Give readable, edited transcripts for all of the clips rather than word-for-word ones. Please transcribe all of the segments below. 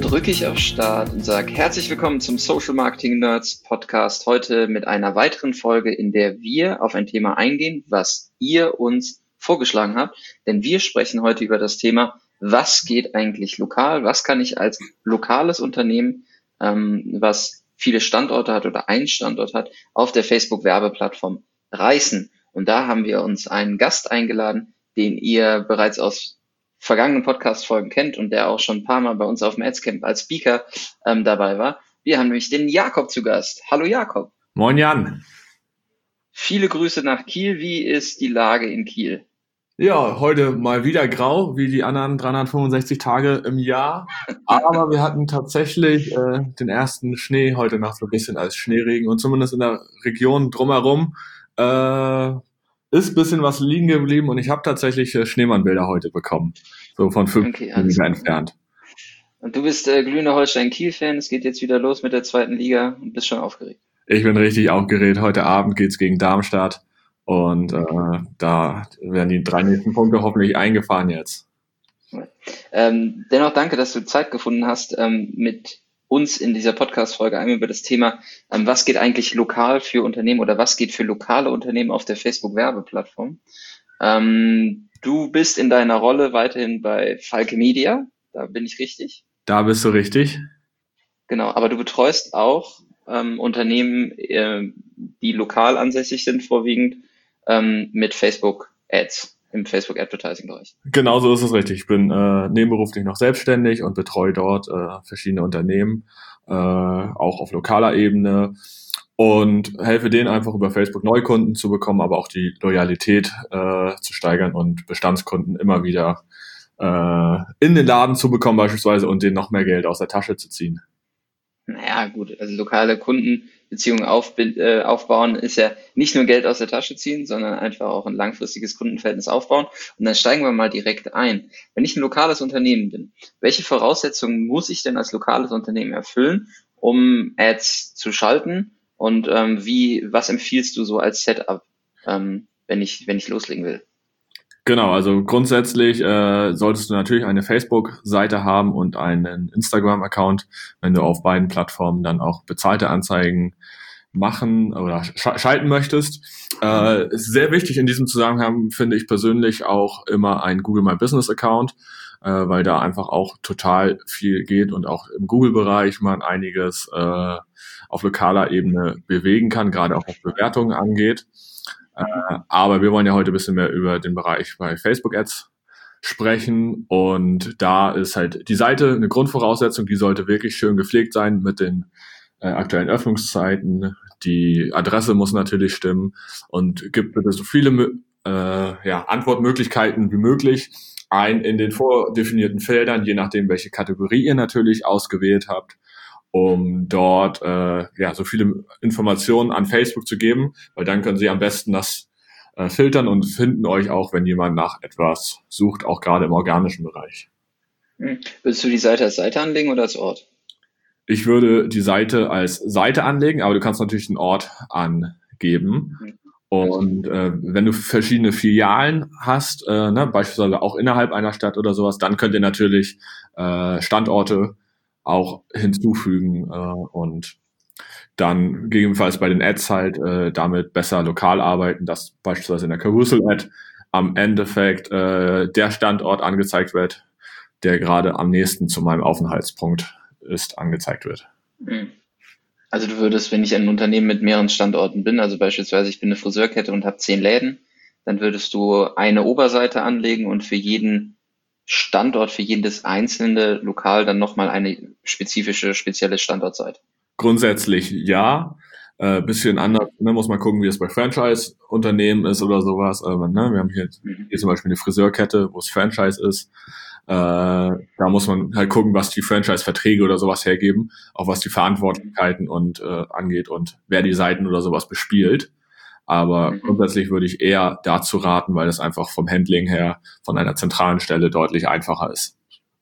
drücke ich auf Start und sage herzlich willkommen zum Social Marketing Nerds Podcast. Heute mit einer weiteren Folge, in der wir auf ein Thema eingehen, was ihr uns vorgeschlagen habt. Denn wir sprechen heute über das Thema, was geht eigentlich lokal? Was kann ich als lokales Unternehmen, was viele Standorte hat oder einen Standort hat, auf der Facebook-Werbeplattform reißen? Und da haben wir uns einen Gast eingeladen, den ihr bereits aus vergangenen Podcast-Folgen kennt und der auch schon ein paar Mal bei uns auf dem Adscamp als Speaker dabei war. Wir haben nämlich den Jakob zu Gast. Hallo Jakob. Moin Jan. Viele Grüße nach Kiel. Wie ist die Lage in Kiel? Ja, heute mal wieder grau, wie die anderen 365 Tage im Jahr. Aber wir hatten tatsächlich den ersten Schnee heute Nacht so ein bisschen als Schneeregen und zumindest in der Region drumherum ist ein bisschen was liegen geblieben und ich habe tatsächlich Schneemannbilder heute bekommen. So von 5 Kilometer entfernt. Und du bist glühender Holstein-Kiel-Fan. Es geht jetzt wieder los mit der zweiten Liga und bist schon aufgeregt. Ich bin richtig aufgeregt. Heute Abend geht's gegen Darmstadt und da werden die 3 nächsten Punkte hoffentlich eingefahren jetzt. Dennoch danke, dass du Zeit gefunden hast, mit uns in dieser Podcast-Folge einmal über das Thema, was geht eigentlich lokal für Unternehmen oder was geht für lokale Unternehmen auf der Facebook-Werbeplattform. Du bist in deiner Rolle weiterhin bei Falke Media, da bin ich richtig? Da bist du richtig. Genau, aber du betreust auch Unternehmen, die lokal ansässig sind, vorwiegend mit Facebook-Ads. Im Facebook-Advertising-Bereich. Genau so ist es richtig. Ich bin nebenberuflich noch selbstständig und betreue dort verschiedene Unternehmen, auch auf lokaler Ebene und helfe denen einfach über Facebook Neukunden zu bekommen, aber auch die Loyalität zu steigern und Bestandskunden immer wieder in den Laden zu bekommen beispielsweise und denen noch mehr Geld aus der Tasche zu ziehen. Naja, gut, also lokale Kundenbeziehungen aufbauen ist ja nicht nur Geld aus der Tasche ziehen, sondern einfach auch ein langfristiges Kundenverhältnis aufbauen. Und dann steigen wir mal direkt ein. Wenn ich ein lokales Unternehmen bin, welche Voraussetzungen muss ich denn als lokales Unternehmen erfüllen, um Ads zu schalten? Und was empfiehlst du so als Setup, wenn ich loslegen will? Genau, also grundsätzlich solltest du natürlich eine Facebook-Seite haben und einen Instagram-Account, wenn du auf beiden Plattformen dann auch bezahlte Anzeigen machen oder schalten möchtest. Ist sehr wichtig in diesem Zusammenhang, finde ich persönlich auch immer ein Google My Business Account, weil da einfach auch total viel geht und auch im Google-Bereich man einiges auf lokaler Ebene bewegen kann, gerade auch was Bewertungen angeht. Aber wir wollen ja heute ein bisschen mehr über den Bereich bei Facebook Ads sprechen und da ist halt die Seite eine Grundvoraussetzung, die sollte wirklich schön gepflegt sein mit den aktuellen Öffnungszeiten. Die Adresse muss natürlich stimmen und gibt bitte so viele Antwortmöglichkeiten wie möglich ein in den vordefinierten Feldern, je nachdem, welche Kategorie ihr natürlich ausgewählt habt, um dort so viele Informationen an Facebook zu geben, weil dann können sie am besten das filtern und finden euch auch, wenn jemand nach etwas sucht, auch gerade im organischen Bereich. Willst du die Seite als Seite anlegen oder als Ort? Ich würde die Seite als Seite anlegen, aber du kannst natürlich den Ort angeben. Und wenn du verschiedene Filialen hast, beispielsweise auch innerhalb einer Stadt oder sowas, dann könnt ihr natürlich Standorte auch hinzufügen und dann gegebenenfalls bei den Ads halt damit besser lokal arbeiten, dass beispielsweise in der Carousel-Ad am Endeffekt der Standort angezeigt wird, der gerade am nächsten zu meinem Aufenthaltspunkt ist, angezeigt wird. Also du würdest, wenn ich ein Unternehmen mit mehreren Standorten bin, also beispielsweise ich bin eine Friseurkette und habe 10 Läden, dann würdest du eine Oberseite anlegen und für jeden Standort, für jedes einzelne Lokal dann nochmal eine spezielle Standortseite? Grundsätzlich ja. Bisschen anders, muss man gucken, wie es bei Franchise-Unternehmen ist oder sowas. Wir haben hier zum Beispiel eine Friseurkette, wo es Franchise ist. Da muss man halt gucken, was die Franchise-Verträge oder sowas hergeben, auch was die Verantwortlichkeiten und angeht und wer die Seiten oder sowas bespielt. Aber grundsätzlich würde ich eher dazu raten, weil es einfach vom Handling her von einer zentralen Stelle deutlich einfacher ist.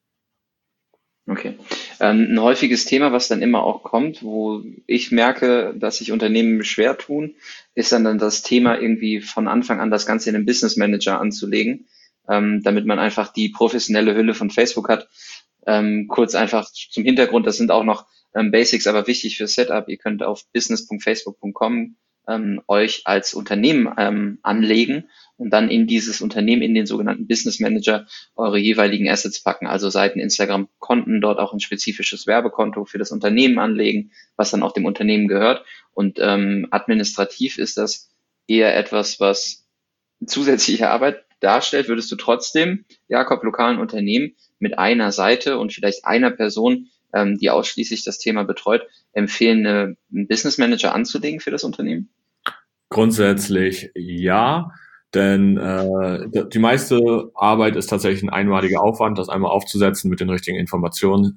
Okay. Ein häufiges Thema, was dann immer auch kommt, wo ich merke, dass sich Unternehmen schwer tun, ist dann das Thema irgendwie von Anfang an das Ganze in den Business Manager anzulegen, damit man einfach die professionelle Hülle von Facebook hat, Kurz einfach zum Hintergrund, das sind auch noch Basics, aber wichtig für Setup. Ihr könnt auf business.facebook.com euch als Unternehmen anlegen und dann in dieses Unternehmen, in den sogenannten Business Manager, eure jeweiligen Assets packen. Also Seiten, Instagram-Konten, dort auch ein spezifisches Werbekonto für das Unternehmen anlegen, was dann auch dem Unternehmen gehört. Und administrativ ist das eher etwas, was zusätzliche Arbeit darstellt. Würdest du trotzdem, Jakob, lokalen Unternehmen mit einer Seite und vielleicht einer Person, die ausschließlich das Thema betreut, empfehlen, einen Business Manager anzulegen für das Unternehmen? Grundsätzlich ja, denn die meiste Arbeit ist tatsächlich ein einmaliger Aufwand, das einmal aufzusetzen, mit den richtigen Informationen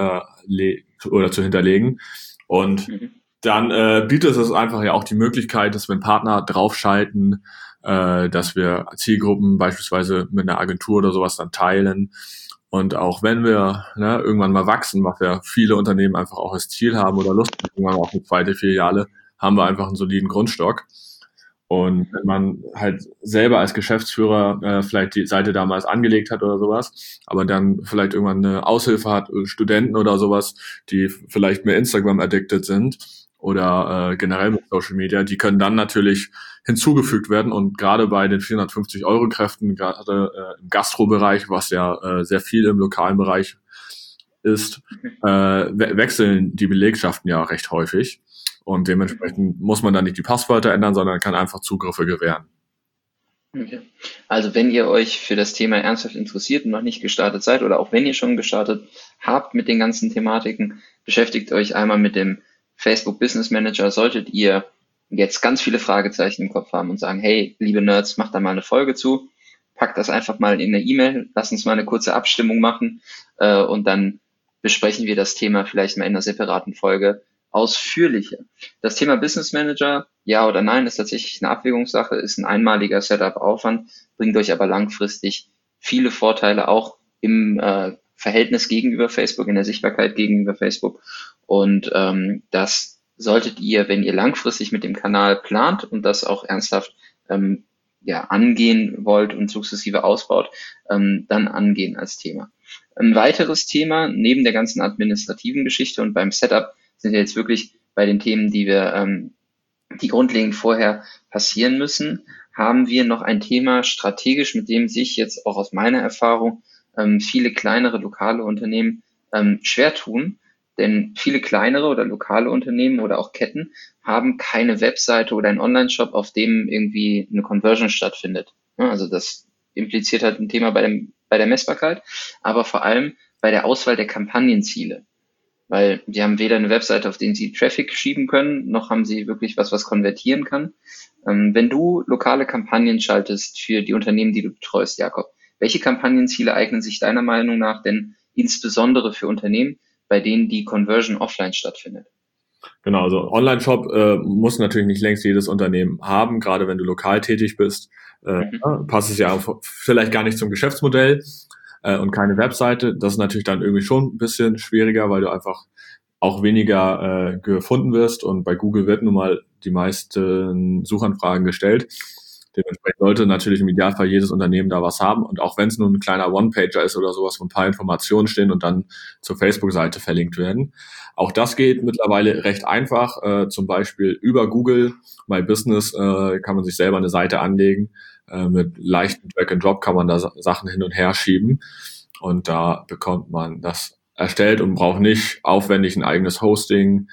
zu hinterlegen. Und Mhm. dann bietet es einfach ja auch die Möglichkeit, dass wir einen Partner draufschalten, dass wir Zielgruppen beispielsweise mit einer Agentur oder sowas dann teilen. Und auch wenn wir irgendwann mal wachsen, was ja viele Unternehmen einfach auch als Ziel haben oder Lust haben, irgendwann auch eine zweite Filiale, haben wir einfach einen soliden Grundstock. Und wenn man halt selber als Geschäftsführer vielleicht die Seite damals angelegt hat oder sowas, aber dann vielleicht irgendwann eine Aushilfe hat, Studenten oder sowas, die vielleicht mehr Instagram addicted sind oder generell mit Social Media, die können dann natürlich hinzugefügt werden. Und gerade bei den 450-Euro-Kräften, gerade im Gastrobereich, was ja sehr viel im lokalen Bereich ist, wechseln die Belegschaften ja recht häufig. Und dementsprechend muss man dann nicht die Passwörter ändern, sondern kann einfach Zugriffe gewähren. Okay. Also wenn ihr euch für das Thema ernsthaft interessiert und noch nicht gestartet seid oder auch wenn ihr schon gestartet habt mit den ganzen Thematiken, beschäftigt euch einmal mit dem Facebook Business Manager. Solltet ihr jetzt ganz viele Fragezeichen im Kopf haben und sagen, hey, liebe Nerds, macht da mal eine Folge zu, packt das einfach mal in eine E-Mail, lasst uns mal eine kurze Abstimmung machen und dann besprechen wir das Thema vielleicht mal in einer separaten Folge ausführlicher. Das Thema Business Manager, ja oder nein, ist tatsächlich eine Abwägungssache, ist ein einmaliger Setup-Aufwand, bringt euch aber langfristig viele Vorteile auch im Verhältnis gegenüber Facebook, in der Sichtbarkeit gegenüber Facebook. Und das solltet ihr, wenn ihr langfristig mit dem Kanal plant und das auch ernsthaft angehen wollt und sukzessive ausbaut, dann angehen als Thema. Ein weiteres Thema neben der ganzen administrativen Geschichte und beim Setup sind wir jetzt wirklich bei den Themen, die grundlegend vorher passieren müssen, haben wir noch ein Thema strategisch, mit dem sich jetzt auch aus meiner Erfahrung viele kleinere lokale Unternehmen schwer tun. Denn viele kleinere oder lokale Unternehmen oder auch Ketten haben keine Webseite oder einen Online-Shop, auf dem irgendwie eine Conversion stattfindet. Ja, also das impliziert halt ein Thema bei der Messbarkeit, aber vor allem bei der Auswahl der Kampagnenziele. Weil die haben weder eine Webseite, auf der sie Traffic schieben können, noch haben sie wirklich was konvertieren kann. Wenn du lokale Kampagnen schaltest für die Unternehmen, die du betreust, Jakob, welche Kampagnenziele eignen sich deiner Meinung nach denn insbesondere für Unternehmen, bei denen die Conversion offline stattfindet? Genau, also Online-Shop muss natürlich nicht längst jedes Unternehmen haben, gerade wenn du lokal tätig bist. Mhm. Passt es ja auch vielleicht gar nicht zum Geschäftsmodell und keine Webseite. Das ist natürlich dann irgendwie schon ein bisschen schwieriger, weil du einfach auch weniger gefunden wirst und bei Google wird nun mal die meisten Suchanfragen gestellt. Dementsprechend sollte natürlich im Idealfall jedes Unternehmen da was haben und auch wenn es nur ein kleiner One-Pager ist oder sowas, wo ein paar Informationen stehen und dann zur Facebook-Seite verlinkt werden. Auch das geht mittlerweile recht einfach, zum Beispiel über Google My Business kann man sich selber eine Seite anlegen. Mit leichten Drag and Drop kann man da Sachen hin und her schieben und da bekommt man das erstellt und braucht nicht aufwendig ein eigenes Hosting,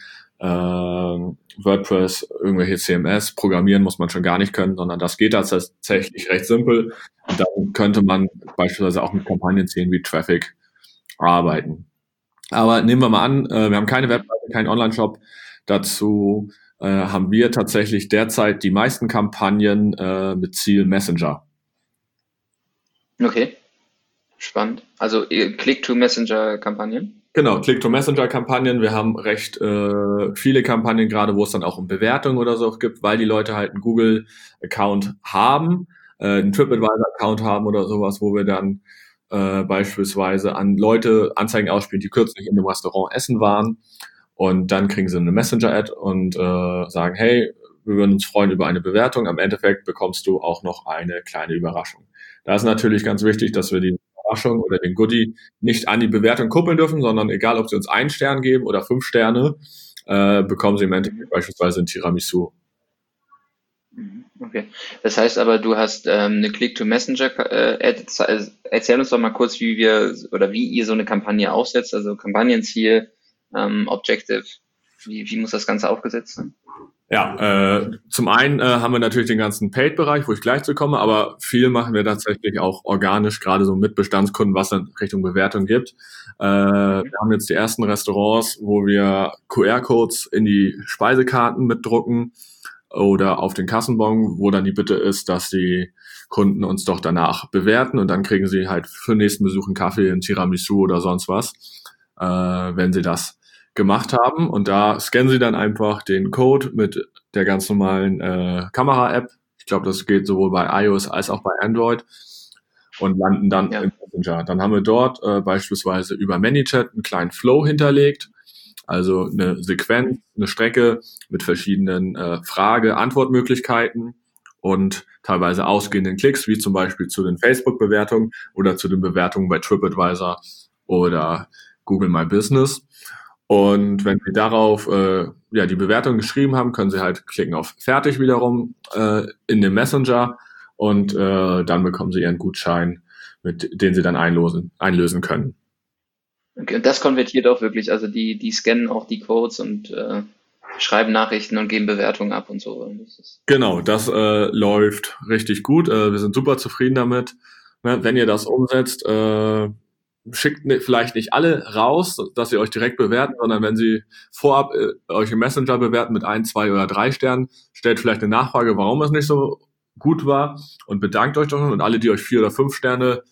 WordPress, irgendwelche CMS, programmieren muss man schon gar nicht können, sondern das geht tatsächlich recht simpel. Und dann könnte man beispielsweise auch mit Kampagnenzielen wie Traffic arbeiten. Aber nehmen wir mal an, wir haben keine Webseite, keinen Online-Shop. Dazu haben wir tatsächlich derzeit die meisten Kampagnen mit Ziel Messenger. Okay, spannend. Also Click-to-Messenger-Kampagnen? Genau, Click-to-Messenger-Kampagnen. Wir haben recht viele Kampagnen, gerade wo es dann auch um Bewertungen oder so gibt, weil die Leute halt einen Google-Account haben, einen TripAdvisor-Account haben oder sowas, wo wir dann beispielsweise an Leute Anzeigen ausspielen, die kürzlich in einem Restaurant essen waren. Und dann kriegen sie eine Messenger-Ad und sagen, hey, wir würden uns freuen über eine Bewertung. Am Endeffekt bekommst du auch noch eine kleine Überraschung. Da ist natürlich ganz wichtig, dass wir die Überraschung oder den Goodie nicht an die Bewertung kuppeln dürfen, sondern egal, ob sie uns 1 Stern geben oder 5 Sterne, bekommen sie im Endeffekt beispielsweise ein Tiramisu. Okay. Das heißt aber, du hast eine Click-to-Messenger. Erzähl uns doch mal kurz, wie ihr so eine Kampagne aufsetzt, also Kampagnenziel, Objective. Wie muss das Ganze aufgesetzt sein? Ja, zum einen haben wir natürlich den ganzen Paid-Bereich, wo ich gleich zu komme, aber viel machen wir tatsächlich auch organisch, gerade so mit Bestandskunden, was dann Richtung Bewertung gibt. Wir haben jetzt die ersten Restaurants, wo wir QR-Codes in die Speisekarten mitdrucken oder auf den Kassenbon, wo dann die Bitte ist, dass die Kunden uns doch danach bewerten und dann kriegen sie halt für den nächsten Besuch einen Kaffee, ein Tiramisu oder sonst was, wenn sie das gemacht haben. Und da scannen sie dann einfach den Code mit der ganz normalen Kamera-App. Ich glaube, das geht sowohl bei iOS als auch bei Android und landen dann im Messenger. Dann haben wir dort beispielsweise über ManyChat einen kleinen Flow hinterlegt, also eine Sequenz, eine Strecke mit verschiedenen Frage-Antwortmöglichkeiten und teilweise ausgehenden Klicks, wie zum Beispiel zu den Facebook-Bewertungen oder zu den Bewertungen bei TripAdvisor oder Google My Business. Und wenn Sie darauf die Bewertung geschrieben haben, können Sie halt klicken auf Fertig wiederum in dem Messenger und dann bekommen Sie Ihren Gutschein, den Sie dann einlösen können. Okay, und das konvertiert auch wirklich, also die scannen auch die Codes und schreiben Nachrichten und geben Bewertungen ab und so. Genau, das läuft richtig gut. Wir sind super zufrieden damit. Ne, wenn ihr das umsetzt, schickt vielleicht nicht alle raus, dass sie euch direkt bewerten, sondern wenn sie vorab euch im Messenger bewerten mit 1, 2 oder 3 Sternen, stellt vielleicht eine Nachfrage, warum es nicht so gut war und bedankt euch doch. Und alle, die euch 4 oder 5 Sterne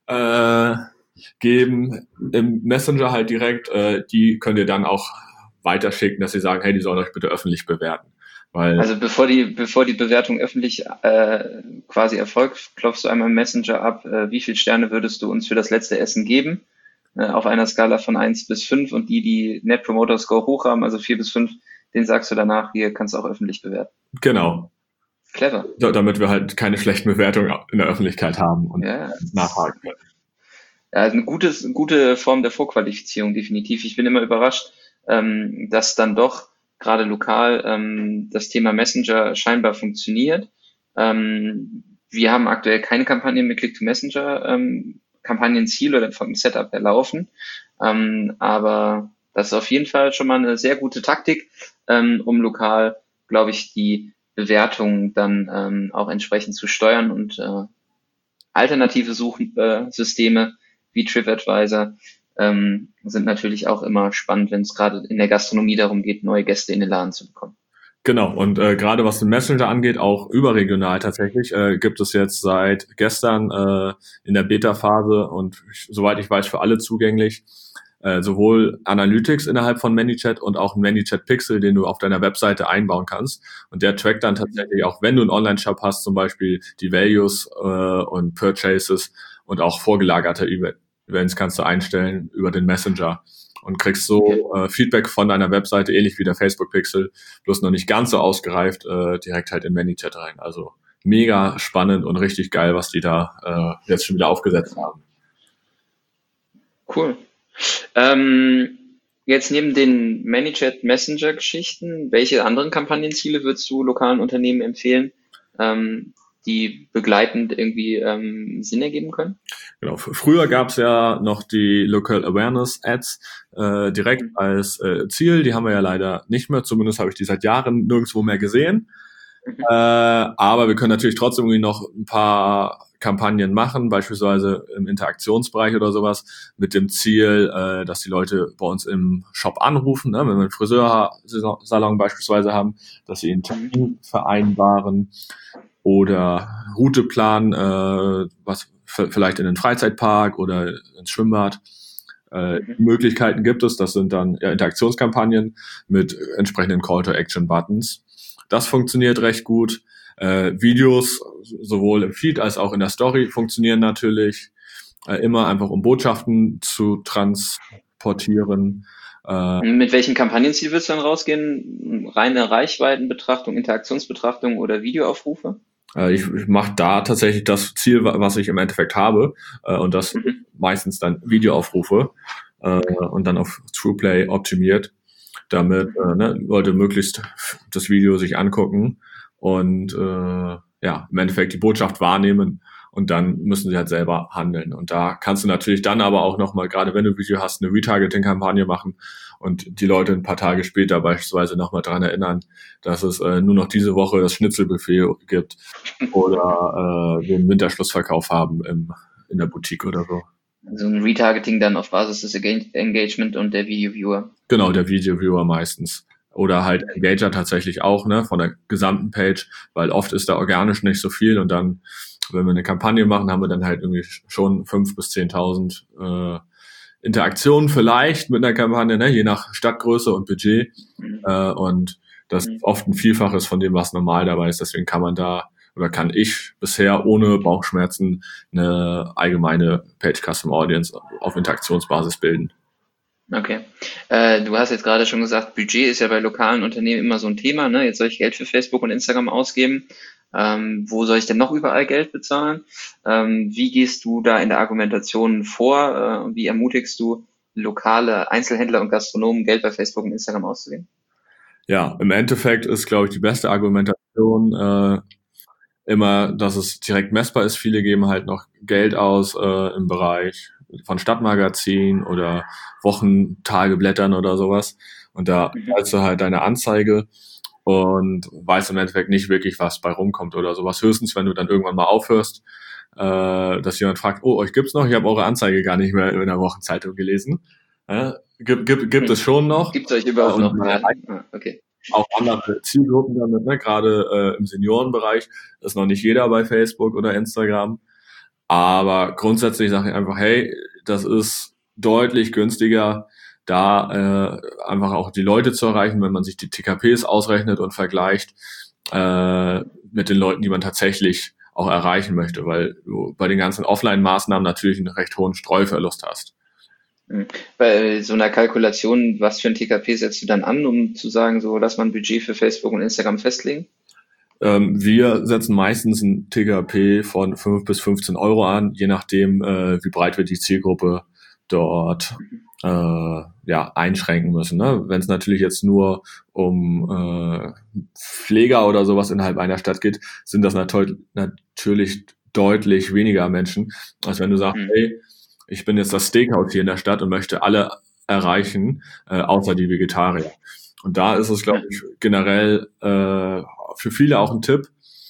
geben im Messenger halt direkt, die könnt ihr dann auch weiterschicken, dass sie sagen, hey, die sollen euch bitte öffentlich bewerten. Also bevor die Bewertung öffentlich quasi erfolgt, klopfst du einmal im Messenger ab, wie viele Sterne würdest du uns für das letzte Essen geben? Auf einer Skala von 1 bis 5 und die Net Promoter Score hoch haben, also 4 bis 5, den sagst du danach, hier kannst du auch öffentlich bewerten. Genau. Clever. Damit wir halt keine schlechten Bewertungen in der Öffentlichkeit haben und nachhaken können. Ja, eine gute Form der Vorqualifizierung, definitiv. Ich bin immer überrascht, dass dann doch gerade lokal das Thema Messenger scheinbar funktioniert. Wir haben aktuell keine Kampagne mit Click-to-Messenger, Kampagnenziel oder vom Setup her laufen. Aber das ist auf jeden Fall schon mal eine sehr gute Taktik, um lokal, glaube ich, die Bewertungen dann auch entsprechend zu steuern und alternative Suchsysteme wie TripAdvisor sind natürlich auch immer spannend, wenn es gerade in der Gastronomie darum geht, neue Gäste in den Laden zu bekommen. Genau, und gerade was den Messenger angeht, auch überregional tatsächlich, gibt es jetzt seit gestern in der Beta-Phase und soweit ich weiß für alle zugänglich, sowohl Analytics innerhalb von ManyChat und auch ein ManyChat Pixel, den du auf deiner Webseite einbauen kannst. Und der trackt dann tatsächlich auch, wenn du einen Online-Shop hast, zum Beispiel die Values und Purchases und auch vorgelagerte Events kannst du einstellen über den Messenger und kriegst so Feedback von deiner Webseite, ähnlich wie der Facebook Pixel, bloß noch nicht ganz so ausgereift, direkt halt in ManyChat rein. Also mega spannend und richtig geil, was die da jetzt schon wieder aufgesetzt haben. Cool. Jetzt neben den ManyChat Messenger Geschichten, welche anderen Kampagnenziele würdest du lokalen Unternehmen empfehlen, die begleitend irgendwie Sinn ergeben können? Genau. Früher gab es ja noch die Local Awareness Ads direkt als Ziel. Die haben wir ja leider nicht mehr. Zumindest habe ich die seit Jahren nirgendwo mehr gesehen. Aber wir können natürlich trotzdem irgendwie noch ein paar Kampagnen machen, beispielsweise im Interaktionsbereich oder sowas, mit dem Ziel, dass die Leute bei uns im Shop anrufen, ne? Wenn wir einen Friseursalon beispielsweise haben, dass sie einen Termin vereinbaren oder Route planen, was vielleicht in den Freizeitpark oder ins Schwimmbad. Möglichkeiten gibt es, das sind dann Interaktionskampagnen mit entsprechenden Call-to-Action-Buttons. Das funktioniert recht gut. Videos sowohl im Feed als auch in der Story funktionieren natürlich immer einfach, um Botschaften zu transportieren. Mit welchem Kampagnenziel willst du dann rausgehen? Reine Reichweitenbetrachtung, Interaktionsbetrachtung oder Videoaufrufe? Ich mache da tatsächlich das Ziel, was ich im Endeffekt habe. Und das meistens dann Videoaufrufe und dann auf TruePlay optimiert, damit Leute möglichst das Video sich angucken und im Endeffekt die Botschaft wahrnehmen und dann müssen sie halt selber handeln. Und da kannst du natürlich dann aber auch nochmal, gerade wenn du ein Video hast, eine Retargeting-Kampagne machen und die Leute ein paar Tage später beispielsweise nochmal dran erinnern, dass es nur noch diese Woche das Schnitzelbuffet gibt oder wir einen Winterschlussverkauf haben in der Boutique oder so. Also ein Retargeting dann auf Basis des Engagement und der Video-Viewer. Genau, der Video-Viewer meistens. Oder halt Engager tatsächlich auch, von der gesamten Page, weil oft ist da organisch nicht so viel und dann, wenn wir eine Kampagne machen, haben wir dann halt irgendwie schon 5.000 bis 10.000 Interaktionen vielleicht mit einer Kampagne, je nach Stadtgröße und Budget. Und das ist oft ein Vielfaches von dem, was normal dabei ist. Deswegen kann ich bisher ohne Bauchschmerzen eine allgemeine Page Custom Audience auf Interaktionsbasis bilden. Okay. Du hast jetzt gerade schon gesagt, Budget ist ja bei lokalen Unternehmen immer so ein Thema, ne? Jetzt soll ich Geld für Facebook und Instagram ausgeben. Wo soll ich denn noch überall Geld bezahlen? Wie gehst du da in der Argumentation vor? Wie ermutigst du lokale Einzelhändler und Gastronomen, Geld bei Facebook und Instagram auszugeben? Ja, im Endeffekt ist, glaube ich, die beste Argumentation immer, dass es direkt messbar ist. Viele geben halt noch Geld aus im Bereich von Stadtmagazin oder Wochentageblättern oder sowas. Und da zahlst du halt deine Anzeige und weißt im Endeffekt nicht wirklich, was bei rumkommt oder sowas. Höchstens, wenn du dann irgendwann mal aufhörst, dass jemand fragt, oh, euch gibt's noch? Ich habe eure Anzeige gar nicht mehr in der Wochenzeitung gelesen. Gibt es schon noch. Gibt's euch überhaupt noch? Ja. Okay. Auch andere Zielgruppen damit, gerade im Seniorenbereich ist noch nicht jeder bei Facebook oder Instagram. Aber grundsätzlich sage ich einfach, hey, das ist deutlich günstiger, da einfach auch die Leute zu erreichen, wenn man sich die TKPs ausrechnet und vergleicht mit den Leuten, die man tatsächlich auch erreichen möchte, weil du bei den ganzen Offline-Maßnahmen natürlich einen recht hohen Streuverlust hast. Bei so einer Kalkulation, was für ein TKP setzt du dann an, um zu sagen, so lass mal ein Budget für Facebook und Instagram festlegen? Wir setzen meistens ein TKP von 5 bis 15 Euro an, je nachdem, wie breit wir die Zielgruppe dort einschränken müssen. Ne? Wenn es natürlich jetzt nur um Pfleger oder sowas innerhalb einer Stadt geht, sind das natürlich deutlich weniger Menschen, als wenn du sagst, hey, ich bin jetzt das Steakhouse hier in der Stadt und möchte alle erreichen, außer die Vegetarier. Und da ist es, glaube ich, generell für viele auch ein Tipp,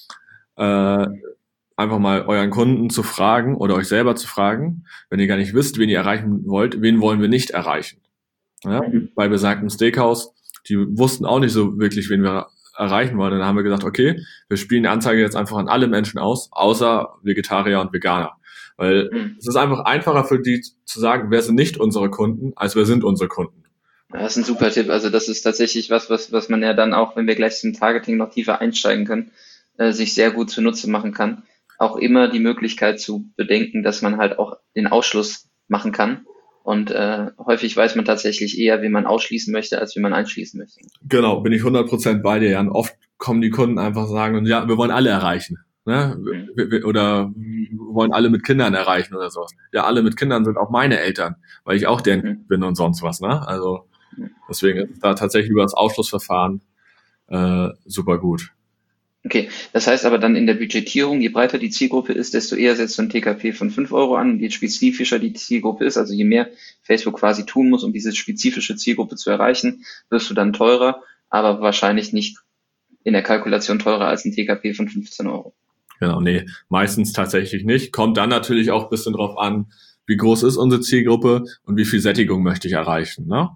einfach mal euren Kunden zu fragen oder euch selber zu fragen, wenn ihr gar nicht wisst, wen ihr erreichen wollt, wen wollen wir nicht erreichen. Ja? Bei besagtem Steakhouse, die wussten auch nicht so wirklich, wen wir erreichen wollen. Dann haben wir gesagt, okay, wir spielen die Anzeige jetzt einfach an alle Menschen aus, außer Vegetarier und Veganer. Weil es ist einfach einfacher für die zu sagen, wer sind nicht unsere Kunden, als wer sind unsere Kunden. Das ist ein super Tipp. Also das ist tatsächlich was man ja dann auch, wenn wir gleich zum Targeting noch tiefer einsteigen können, sich sehr gut zunutze machen kann. Auch immer die Möglichkeit zu bedenken, dass man halt auch den Ausschluss machen kann. Und häufig weiß man tatsächlich eher, wen man ausschließen möchte, als wen man einschließen möchte. Genau, bin ich 100% bei dir, Jan. Oft kommen die Kunden einfach und sagen, ja, wir wollen alle erreichen. Ne? Oder wir wollen alle mit Kindern erreichen oder sowas. Ja, alle mit Kindern sind auch meine Eltern, weil ich auch deren bin und sonst was. Ne? Also deswegen ist da tatsächlich über das Ausschlussverfahren super gut. Okay, das heißt aber dann in der Budgetierung, je breiter die Zielgruppe ist, desto eher setzt du ein TKP von 5 Euro an. Je spezifischer die Zielgruppe ist, also je mehr Facebook quasi tun muss, um diese spezifische Zielgruppe zu erreichen, wirst du dann teurer, aber wahrscheinlich nicht in der Kalkulation teurer als ein TKP von 15 Euro. Genau, nee, meistens tatsächlich nicht. Kommt dann natürlich auch ein bisschen drauf an, wie groß ist unsere Zielgruppe und wie viel Sättigung möchte ich erreichen, ne?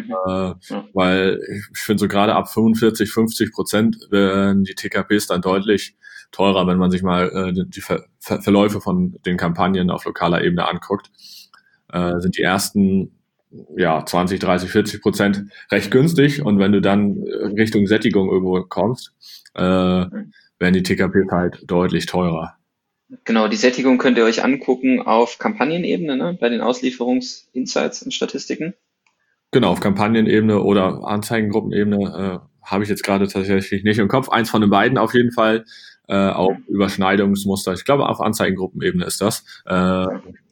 Weil ich finde so gerade ab 45-50% werden die TKPs dann deutlich teurer, wenn man sich mal die Verläufe von den Kampagnen auf lokaler Ebene anguckt. Sind die ersten 20, 30, 40% recht günstig und wenn du dann Richtung Sättigung irgendwo kommst, werden die TKPs halt deutlich teurer. Genau, die Sättigung könnt ihr euch angucken auf Kampagnenebene, ne? Bei den Auslieferungsinsights und Statistiken. Genau, auf Kampagnenebene oder Anzeigengruppenebene habe ich jetzt gerade tatsächlich nicht im Kopf. Eins von den beiden auf jeden Fall. Auch Überschneidungsmuster. Ich glaube, auf Anzeigengruppenebene ist das.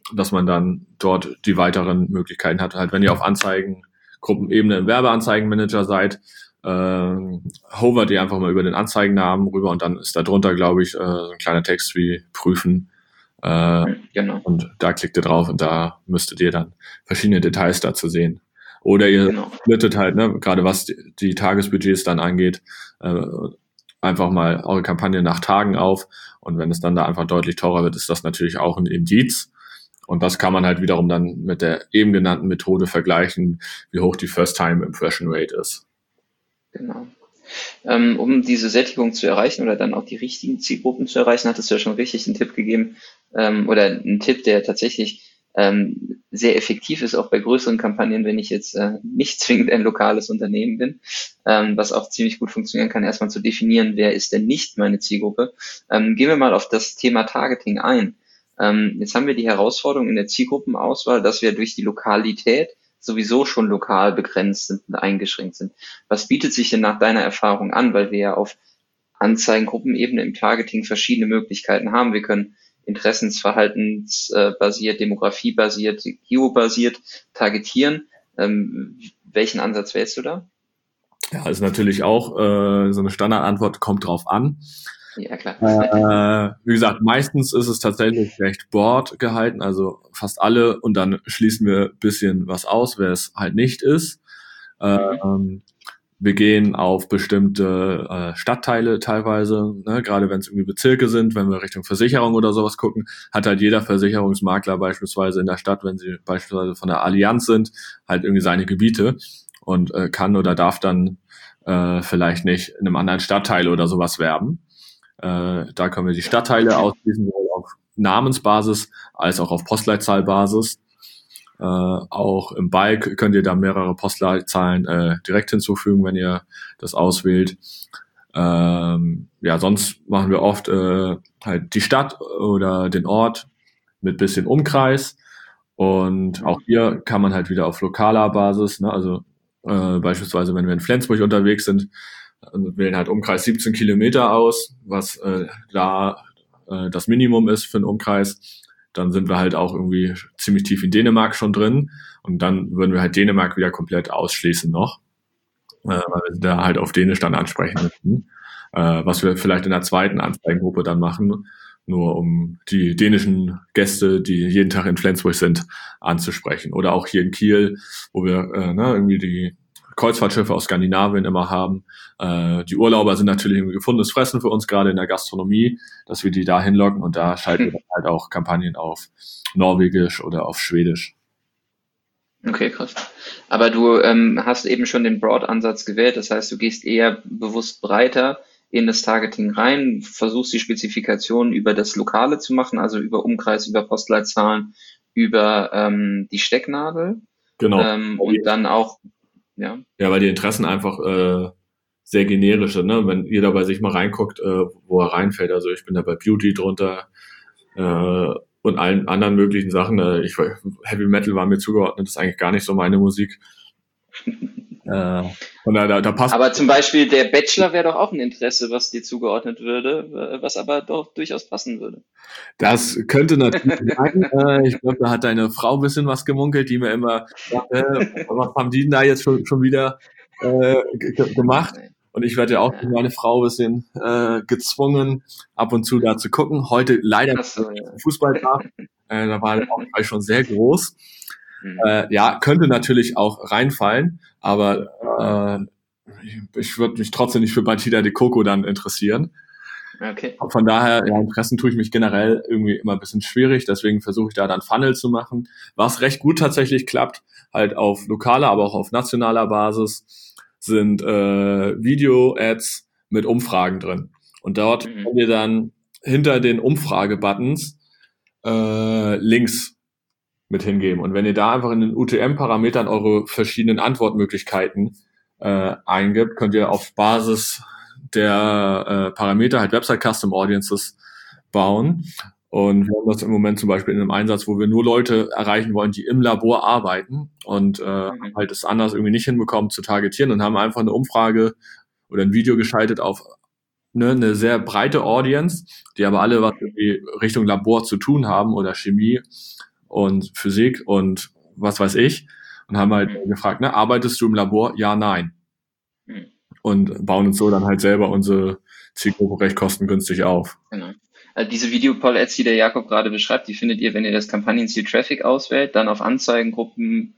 dass man dann dort die weiteren Möglichkeiten hat. Halt, wenn ihr auf Anzeigengruppenebene im Werbeanzeigenmanager seid, hovert ihr einfach mal über den Anzeigennamen rüber und dann ist da drunter, glaube ich, so ein kleiner Text wie prüfen. Genau. Und da klickt ihr drauf und da müsstet ihr dann verschiedene Details dazu sehen. Oder ihr splittet halt, gerade was die Tagesbudgets dann angeht, einfach mal eure Kampagne nach Tagen auf. Und wenn es dann da einfach deutlich teurer wird, ist das natürlich auch ein Indiz. Und das kann man halt wiederum dann mit der eben genannten Methode vergleichen, wie hoch die First-Time-Impression-Rate ist. Genau. Um diese Sättigung zu erreichen oder dann auch die richtigen Zielgruppen zu erreichen, hattest du ja schon richtig einen Tipp gegeben, oder einen Tipp, der tatsächlich sehr effektiv ist, auch bei größeren Kampagnen, wenn ich jetzt nicht zwingend ein lokales Unternehmen bin, was auch ziemlich gut funktionieren kann, erstmal zu definieren, wer ist denn nicht meine Zielgruppe. Gehen wir mal auf das Thema Targeting ein. Jetzt haben wir die Herausforderung in der Zielgruppenauswahl, dass wir durch die Lokalität sowieso schon lokal begrenzt sind und eingeschränkt sind. Was bietet sich denn nach deiner Erfahrung an? Weil wir ja auf Anzeigengruppenebene im Targeting verschiedene Möglichkeiten haben. Wir können interessensverhaltensbasiert, demografiebasiert, geobasiert targetieren. Welchen Ansatz wählst du da? Ja, ist natürlich auch so eine Standardantwort, kommt drauf an. Ja, klar. Wie gesagt, meistens ist es tatsächlich recht broad gehalten, also fast alle, und dann schließen wir ein bisschen was aus, wer es halt nicht ist. Wir gehen auf bestimmte Stadtteile teilweise, gerade wenn es irgendwie Bezirke sind, wenn wir Richtung Versicherung oder sowas gucken, hat halt jeder Versicherungsmakler beispielsweise in der Stadt, wenn sie beispielsweise von der Allianz sind, halt irgendwie seine Gebiete und kann oder darf dann vielleicht nicht in einem anderen Stadtteil oder sowas werben. Da können wir die Stadtteile ausschließen, sowohl auf Namensbasis als auch auf Postleitzahlbasis. Auch im Bulk könnt ihr da mehrere Postleitzahlen direkt hinzufügen, wenn ihr das auswählt. Sonst machen wir oft halt die Stadt oder den Ort mit bisschen Umkreis. Und auch hier kann man halt wieder auf lokaler Basis, also beispielsweise, wenn wir in Flensburg unterwegs sind, wählen halt Umkreis 17 Kilometer aus, was das Minimum ist für einen Umkreis. Dann sind wir halt auch irgendwie ziemlich tief in Dänemark schon drin und dann würden wir halt Dänemark wieder komplett ausschließen noch, weil wir da halt auf Dänisch dann ansprechen müssen, was wir vielleicht in der zweiten Anzeigengruppe dann machen, nur um die dänischen Gäste, die jeden Tag in Flensburg sind, anzusprechen. Oder auch hier in Kiel, wo wir irgendwie die Kreuzfahrtschiffe aus Skandinavien immer haben. Die Urlauber sind natürlich ein gefundenes Fressen für uns, gerade in der Gastronomie, dass wir die da hinlocken und da schalten wir halt auch Kampagnen auf Norwegisch oder auf Schwedisch. Okay, krass. Aber du hast eben schon den Broad-Ansatz gewählt, das heißt, du gehst eher bewusst breiter in das Targeting rein, versuchst die Spezifikation über das Lokale zu machen, also über Umkreis, über Postleitzahlen, über die Stecknadel. Genau. Und dann auch Ja, weil die Interessen einfach sehr generische, wenn jeder bei sich mal reinguckt, wo er reinfällt. Also ich bin da bei Beauty drunter und allen anderen möglichen Sachen. Heavy Metal war mir zugeordnet, ist eigentlich gar nicht so meine Musik. Und da passt. Aber zum Beispiel der Bachelor wäre doch auch ein Interesse, was dir zugeordnet würde, was aber doch durchaus passen würde. Das könnte natürlich sein. Ich glaube, da hat deine Frau ein bisschen was gemunkelt, die mir immer sagte, was haben die denn da jetzt schon wieder gemacht? Und ich werde ja auch durch meine Frau ein bisschen gezwungen, ab und zu da zu gucken. Heute leider Fußball da. Da war der Aufschrei schon sehr groß. Könnte natürlich auch reinfallen, aber ich würde mich trotzdem nicht für Batida de Coco dann interessieren. Okay. Von daher, Interessen tue ich mich generell irgendwie immer ein bisschen schwierig, deswegen versuche ich da dann Funnel zu machen. Was recht gut tatsächlich klappt, halt auf lokaler, aber auch auf nationaler Basis, sind Video-Ads mit Umfragen drin. Und dort könnt ihr dann hinter den Umfrage-Buttons Links mit hingeben. Und wenn ihr da einfach in den UTM-Parametern eure verschiedenen Antwortmöglichkeiten eingibt, könnt ihr auf Basis der Parameter halt Website Custom Audiences bauen. Und wir haben das im Moment zum Beispiel in einem Einsatz, wo wir nur Leute erreichen wollen, die im Labor arbeiten und halt es anders irgendwie nicht hinbekommen zu targetieren und haben einfach eine Umfrage oder ein Video geschaltet auf eine sehr breite Audience, die aber alle was irgendwie Richtung Labor zu tun haben oder Chemie und Physik und was weiß ich und haben halt gefragt, ne, arbeitest du im Labor? Ja, nein. Und bauen uns so dann halt selber unsere Zielgruppe recht kostengünstig auf. Genau. Also diese Video-Poll-Ads, die der Jakob gerade beschreibt, die findet ihr, wenn ihr das Kampagnenziel Traffic auswählt, dann auf Anzeigengruppen,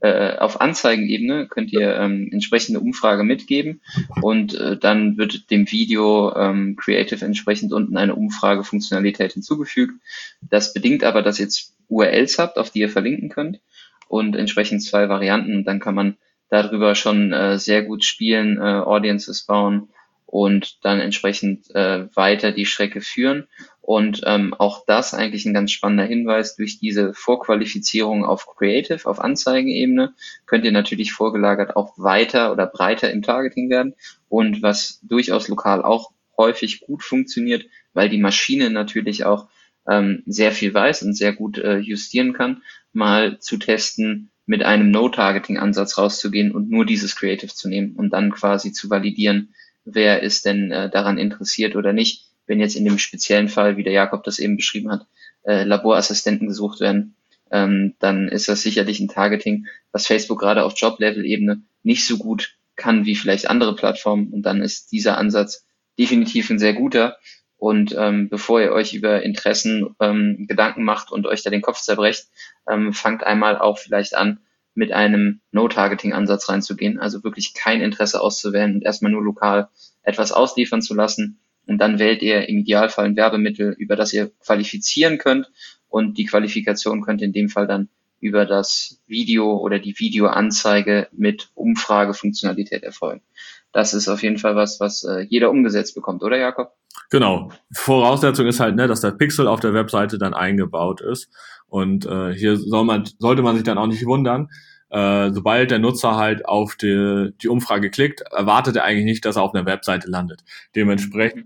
auf Anzeigenebene könnt ihr entsprechende Umfrage mitgeben und dann wird dem Video Creative entsprechend unten eine Umfragefunktionalität hinzugefügt. Das bedingt aber, dass ihr jetzt URLs habt, auf die ihr verlinken könnt und entsprechend 2 Varianten. Und dann kann man darüber schon sehr gut spielen, Audiences bauen und dann entsprechend weiter die Strecke führen. Und auch das eigentlich ein ganz spannender Hinweis, durch diese Vorqualifizierung auf Creative, auf Anzeigenebene, könnt ihr natürlich vorgelagert auch weiter oder breiter im Targeting werden. Und was durchaus lokal auch häufig gut funktioniert, weil die Maschine natürlich auch sehr viel weiß und sehr gut justieren kann, mal zu testen, mit einem No-Targeting-Ansatz rauszugehen und nur dieses Creative zu nehmen und dann quasi zu validieren, wer ist denn daran interessiert oder nicht. Wenn jetzt in dem speziellen Fall, wie der Jakob das eben beschrieben hat, Laborassistenten gesucht werden, dann ist das sicherlich ein Targeting, was Facebook gerade auf Job-Level-Ebene nicht so gut kann wie vielleicht andere Plattformen. Und dann ist dieser Ansatz definitiv ein sehr guter. Und bevor ihr euch über Interessen Gedanken macht und euch da den Kopf zerbrecht, fangt einmal auch vielleicht an, mit einem No-Targeting-Ansatz reinzugehen, also wirklich kein Interesse auszuwählen und erstmal nur lokal etwas ausliefern zu lassen. Und dann wählt ihr im Idealfall ein Werbemittel, über das ihr qualifizieren könnt. Und die Qualifikation könnte in dem Fall dann über das Video oder die Videoanzeige mit Umfragefunktionalität erfolgen. Das ist auf jeden Fall was jeder umgesetzt bekommt, oder Jakob? Genau. Voraussetzung ist halt, ne, dass der Pixel auf der Webseite dann eingebaut ist. Und hier sollte man sich dann auch nicht wundern. Sobald der Nutzer halt auf die Umfrage klickt, erwartet er eigentlich nicht, dass er auf einer Webseite landet. Dementsprechend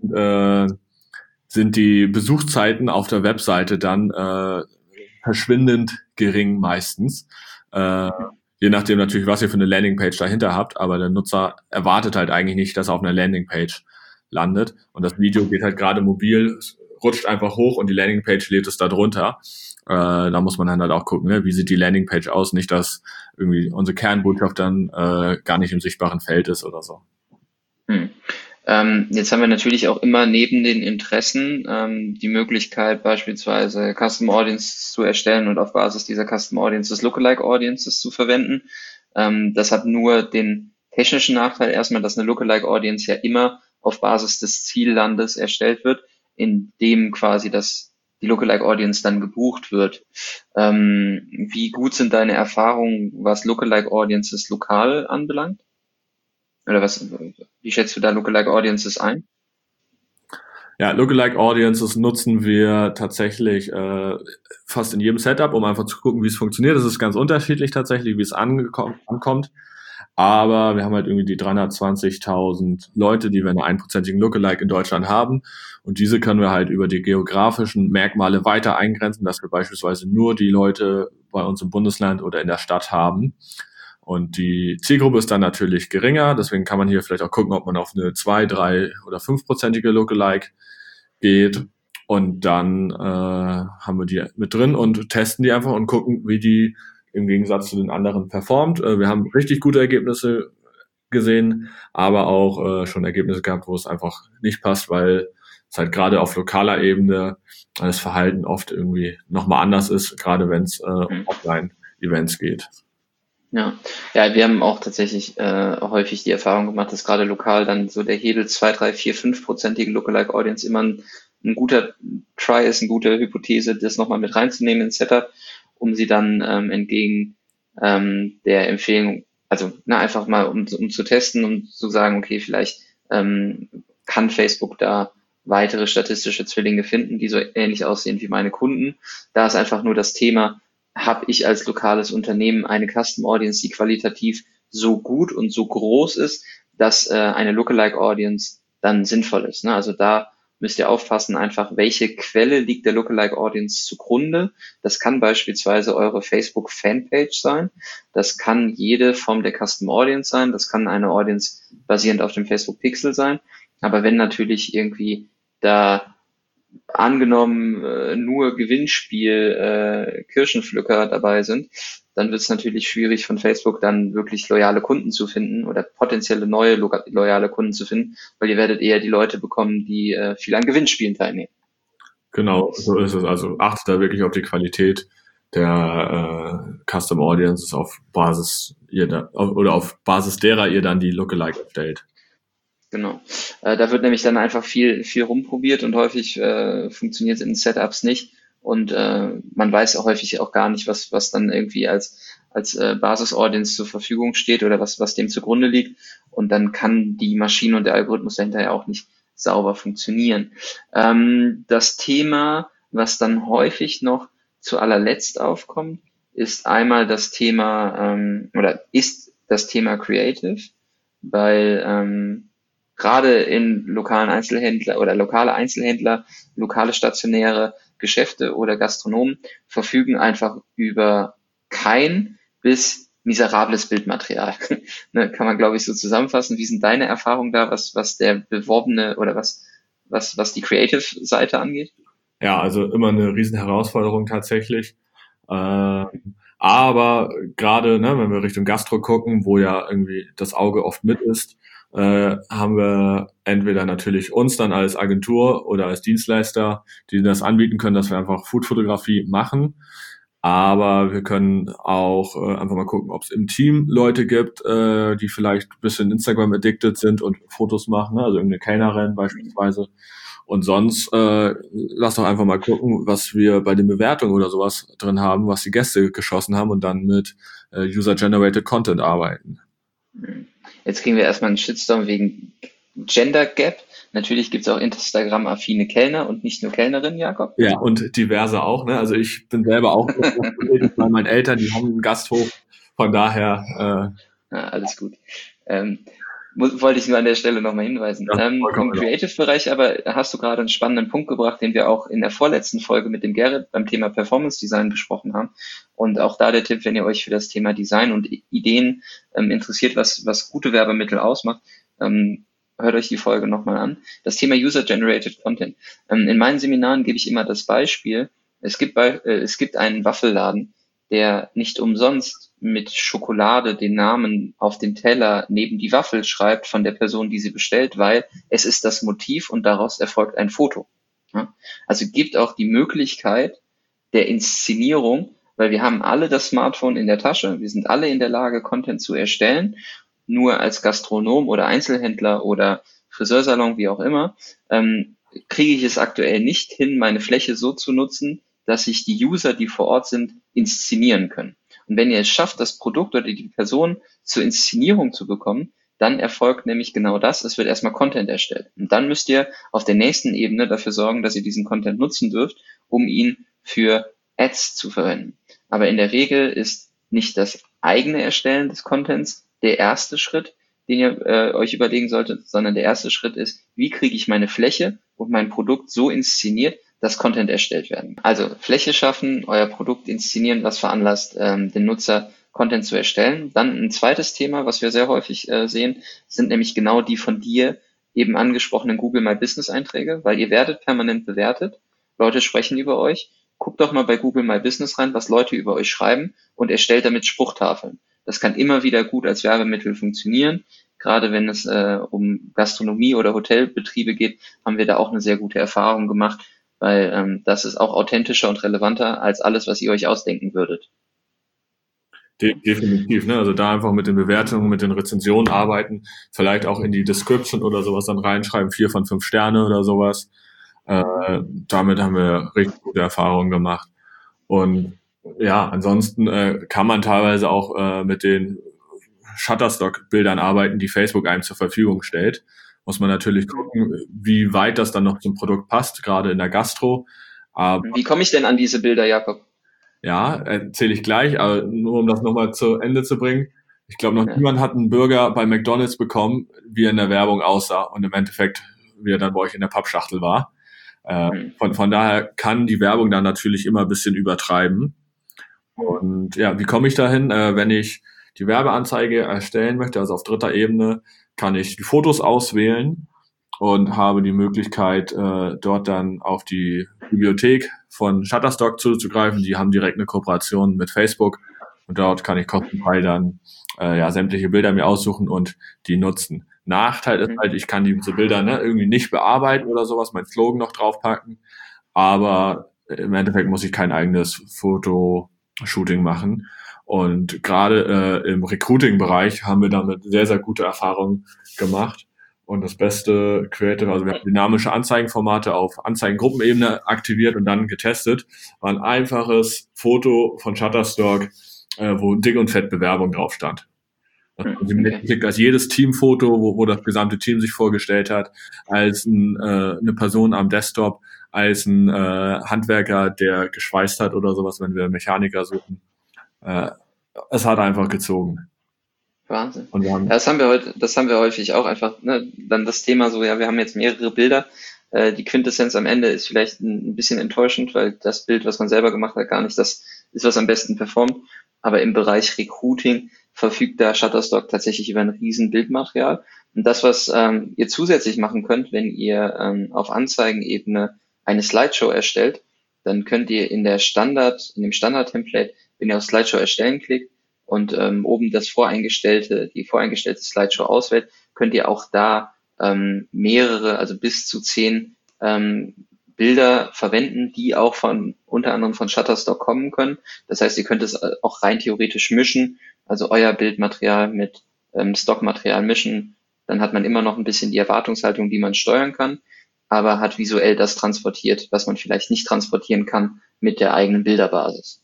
sind die Besuchszeiten auf der Webseite dann verschwindend gering meistens. Je nachdem natürlich, was ihr für eine Landingpage dahinter habt, aber der Nutzer erwartet halt eigentlich nicht, dass er auf einer Landingpage landet. Und das Video geht halt gerade mobil, rutscht einfach hoch und die Landingpage lädt es da drunter. Da muss man dann halt auch gucken, ne? Wie sieht die Landingpage aus, nicht, dass irgendwie unsere Kernbotschaft dann gar nicht im sichtbaren Feld ist oder so. Jetzt haben wir natürlich auch immer neben den Interessen die Möglichkeit, beispielsweise Custom Audiences zu erstellen und auf Basis dieser Custom Audiences Lookalike Audiences zu verwenden. Das hat nur den technischen Nachteil erstmal, dass eine Lookalike Audience ja immer auf Basis des Ziellandes erstellt wird, in dem quasi die Lookalike Audience dann gebucht wird. Wie gut sind deine Erfahrungen, was Lookalike Audiences lokal anbelangt? Oder wie schätzt du da Lookalike Audiences ein? Ja, Lookalike Audiences nutzen wir tatsächlich fast in jedem Setup, um einfach zu gucken, wie es funktioniert. Das ist ganz unterschiedlich tatsächlich, wie es ankommt. Aber wir haben halt irgendwie die 320.000 Leute, die wir einen 1%igen Lookalike in Deutschland haben. Und diese können wir halt über die geografischen Merkmale weiter eingrenzen, dass wir beispielsweise nur die Leute bei uns im Bundesland oder in der Stadt haben. Und die Zielgruppe ist dann natürlich geringer. Deswegen kann man hier vielleicht auch gucken, ob man auf eine 2, 3 oder 5%ige Lookalike geht. Und dann haben wir die mit drin und testen die einfach und gucken, wie die im Gegensatz zu den anderen performt. Wir haben richtig gute Ergebnisse gesehen, aber auch schon Ergebnisse gehabt, wo es einfach nicht passt, weil es halt gerade auf lokaler Ebene das Verhalten oft irgendwie nochmal anders ist, gerade wenn es um Offline-Events geht. Ja, wir haben auch tatsächlich häufig die Erfahrung gemacht, dass gerade lokal dann so der Hebel 2, 3, 4, 5%ige Lookalike Audience immer ein guter Try ist, eine gute Hypothese, das nochmal mit reinzunehmen ins Setup, um sie dann entgegen der Empfehlung, also einfach mal um zu testen und zu sagen, okay, vielleicht kann Facebook da weitere statistische Zwillinge finden, die so ähnlich aussehen wie meine Kunden. Da ist einfach nur das Thema, habe ich als lokales Unternehmen eine Custom Audience, die qualitativ so gut und so groß ist, dass eine Lookalike Audience dann sinnvoll ist. Ne? Also da müsst ihr aufpassen, einfach welche Quelle liegt der Lookalike Audience zugrunde. Das kann beispielsweise eure Facebook Fanpage sein. Das kann jede Form der Custom Audience sein. Das kann eine Audience basierend auf dem Facebook Pixel sein. Aber wenn natürlich irgendwie da angenommen nur Gewinnspiel Kirschenpflücker dabei sind, dann wird es natürlich schwierig von Facebook dann wirklich loyale Kunden zu finden oder potenzielle neue loyale Kunden zu finden, weil ihr werdet eher die Leute bekommen, die viel an Gewinnspielen teilnehmen. Genau, so ist es. Also achtet da wirklich auf die Qualität der Custom Audiences auf Basis auf Basis derer ihr dann die Lookalike erstellt. Genau. Da wird nämlich dann einfach viel rumprobiert und häufig funktioniert es in Setups nicht. Und man weiß auch häufig auch gar nicht, was dann irgendwie als Basis-Audience zur Verfügung steht oder was dem zugrunde liegt. Und dann kann die Maschine und der Algorithmus dahinter ja auch nicht sauber funktionieren. Das Thema, was dann häufig noch zu allerletzt aufkommt, ist einmal das Thema oder ist das Thema Creative, weil gerade in lokalen Einzelhändler oder lokale Einzelhändler, lokale stationäre Geschäfte oder Gastronomen verfügen einfach über kein bis miserables Bildmaterial. Ne, kann man, glaube ich, so zusammenfassen. Wie sind deine Erfahrungen da, was der beworbene oder was die Creative-Seite angeht? Ja, also immer eine riesen Herausforderung tatsächlich. Äh, aber gerade, ne, wenn wir Richtung Gastro gucken, wo ja irgendwie das Auge oft mit ist, haben wir entweder natürlich uns dann als Agentur oder als Dienstleister, die das anbieten können, dass wir einfach Foodfotografie machen. Aber wir können auch einfach mal gucken, ob es im Team Leute gibt, die vielleicht ein bisschen Instagram addicted sind und Fotos machen, ne? Also irgendeine Kellnerin beispielsweise. Und sonst lass doch einfach mal gucken, was wir bei den Bewertungen oder sowas drin haben, was die Gäste geschossen haben und dann mit User-Generated Content arbeiten. Jetzt kriegen wir erstmal einen Shitstorm wegen Gender Gap. Natürlich gibt es auch Instagram-affine Kellner und nicht nur Kellnerinnen, Jakob. Ja, und diverse auch, ne? Also ich bin selber auch bei meinen Eltern, die haben einen Gasthof, von daher Ja, alles gut. Ähm, wollte ich nur an der Stelle nochmal hinweisen. Im Creative-Bereich aber hast du gerade einen spannenden Punkt gebracht, den wir auch in der vorletzten Folge mit dem Gerrit beim Thema Performance Design besprochen haben. Und auch da der Tipp, wenn ihr euch für das Thema Design und Ideen interessiert, was gute Werbemittel ausmacht, hört euch die Folge nochmal an. Das Thema User-Generated Content. In meinen Seminaren gebe ich immer das Beispiel, es gibt einen Waffelladen, der nicht umsonst mit Schokolade den Namen auf den Teller neben die Waffel schreibt von der Person, die sie bestellt, weil es ist das Motiv und daraus erfolgt ein Foto. Ja? Also gibt auch die Möglichkeit der Inszenierung, weil wir haben alle das Smartphone in der Tasche, wir sind alle in der Lage, Content zu erstellen, nur als Gastronom oder Einzelhändler oder Friseursalon, wie auch immer, kriege ich es aktuell nicht hin, meine Fläche so zu nutzen, dass sich die User, die vor Ort sind, inszenieren können. Und wenn ihr es schafft, das Produkt oder die Person zur Inszenierung zu bekommen, dann erfolgt nämlich genau das. Es wird erstmal Content erstellt. Und dann müsst ihr auf der nächsten Ebene dafür sorgen, dass ihr diesen Content nutzen dürft, um ihn für Ads zu verwenden. Aber in der Regel ist nicht das eigene Erstellen des Contents der erste Schritt, den ihr euch überlegen solltet, sondern der erste Schritt ist, wie kriege ich meine Fläche und mein Produkt so inszeniert, dass Content erstellt werden. Also Fläche schaffen, euer Produkt inszenieren, was veranlasst, den Nutzer Content zu erstellen. Dann ein zweites Thema, was wir sehr häufig sehen, sind nämlich genau die von dir eben angesprochenen Google My Business Einträge, weil ihr werdet permanent bewertet. Leute sprechen über euch. Guckt doch mal bei Google My Business rein, was Leute über euch schreiben und erstellt damit Spruchtafeln. Das kann immer wieder gut als Werbemittel funktionieren. Gerade wenn es um Gastronomie oder Hotelbetriebe geht, haben wir da auch eine sehr gute Erfahrung gemacht, weil das ist auch authentischer und relevanter als alles, was ihr euch ausdenken würdet. Definitiv, ne? Also da einfach mit den Bewertungen, mit den Rezensionen arbeiten, vielleicht auch in die Description oder sowas dann reinschreiben, 4 von 5 Sterne oder sowas. Damit haben wir richtig gute Erfahrungen gemacht. Und ja, ansonsten kann man teilweise auch mit den Shutterstock-Bildern arbeiten, die Facebook einem zur Verfügung stellt. Muss man natürlich gucken, wie weit das dann noch zum Produkt passt, gerade in der Gastro. Aber Wie komme ich denn an diese Bilder, Jakob? ja, erzähle ich gleich, aber nur um das nochmal zu Ende zu bringen. Ich glaube, noch Ja. niemand hat einen Burger bei McDonald's bekommen, wie er in der Werbung aussah und im Endeffekt, wie er dann bei euch in der Pappschachtel war. Von daher kann die Werbung dann natürlich immer ein bisschen übertreiben. Und ja, wie komme ich dahin? Wenn ich die Werbeanzeige erstellen möchte, also auf dritter Ebene, kann ich die Fotos auswählen und habe die Möglichkeit, dort dann auf die Bibliothek von Shutterstock zuzugreifen. Die haben direkt eine Kooperation mit Facebook und dort kann ich kostenfrei dann sämtliche Bilder mir aussuchen und die nutzen. Nachteil ist halt, ich kann diese Bilder irgendwie nicht bearbeiten oder sowas, mein Slogan noch draufpacken, aber im Endeffekt muss ich kein eigenes Fotoshooting machen. Und gerade im Recruiting-Bereich haben wir damit sehr, sehr gute Erfahrungen gemacht. Und das beste Creative, also wir haben dynamische Anzeigenformate auf Anzeigengruppenebene aktiviert und dann getestet, war ein einfaches Foto von Shutterstock, wo dick und fett Bewerbung drauf stand. Das okay. Als jedes Teamfoto, wo das gesamte Team sich vorgestellt hat, als eine Person am Desktop, als ein Handwerker, der geschweißt hat oder sowas, wenn wir Mechaniker suchen. Es hat einfach gezogen. Wahnsinn. Und das haben wir häufig auch einfach, dann das Thema so, ja, wir haben jetzt mehrere Bilder. Die Quintessenz am Ende ist vielleicht ein bisschen enttäuschend, weil das Bild, was man selber gemacht hat, gar nicht das ist, was am besten performt. Aber im Bereich Recruiting verfügt da Shutterstock tatsächlich über ein riesen Bildmaterial. Und das, was ihr zusätzlich machen könnt, wenn ihr auf Anzeigenebene eine Slideshow erstellt, dann könnt ihr in dem Standard-Template, wenn ihr auf Slideshow erstellen klickt und oben die voreingestellte Slideshow auswählt, könnt ihr auch da mehrere, also bis zu 10 Bilder verwenden, die auch unter anderem von Shutterstock kommen können. Das heißt, ihr könnt es auch rein theoretisch mischen, also euer Bildmaterial mit Stockmaterial mischen. Dann hat man immer noch ein bisschen die Erwartungshaltung, die man steuern kann, aber hat visuell das transportiert, was man vielleicht nicht transportieren kann mit der eigenen Bilderbasis.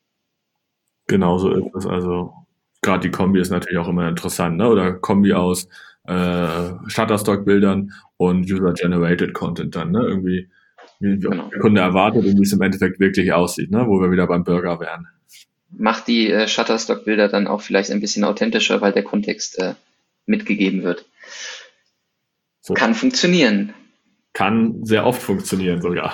Genau so ist es. Also gerade die Kombi ist natürlich auch immer interessant, ne? Oder Kombi aus Shutterstock-Bildern und User-Generated Content dann, ne? Irgendwie, wie der Kunde erwartet und wie es im Endeffekt wirklich aussieht, ne? Wo wir wieder beim Burger wären. Macht die Shutterstock-Bilder dann auch vielleicht ein bisschen authentischer, weil der Kontext mitgegeben wird. So. Kann funktionieren. Kann sehr oft funktionieren sogar.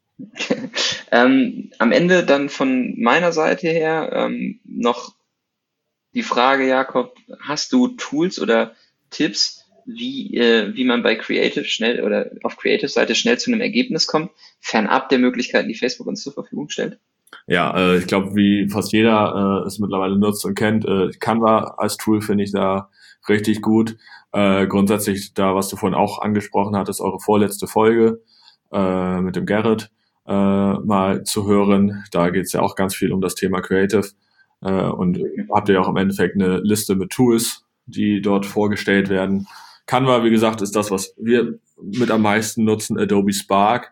Am Ende dann von meiner Seite her noch die Frage, Jakob, hast du Tools oder Tipps, wie man bei Creative schnell oder auf Creative-Seite schnell zu einem Ergebnis kommt, fernab der Möglichkeiten, die Facebook uns zur Verfügung stellt? Ja, ich glaube, wie fast jeder es mittlerweile nutzt und kennt, Canva als Tool finde ich da richtig gut. Grundsätzlich da, was du vorhin auch angesprochen hattest, eure vorletzte Folge mit dem Gerrit mal zu hören. Da geht es ja auch ganz viel um das Thema Creative. Und habt ihr auch im Endeffekt eine Liste mit Tools, die dort vorgestellt werden. Canva, wie gesagt, ist das, was wir mit am meisten nutzen. Adobe Spark,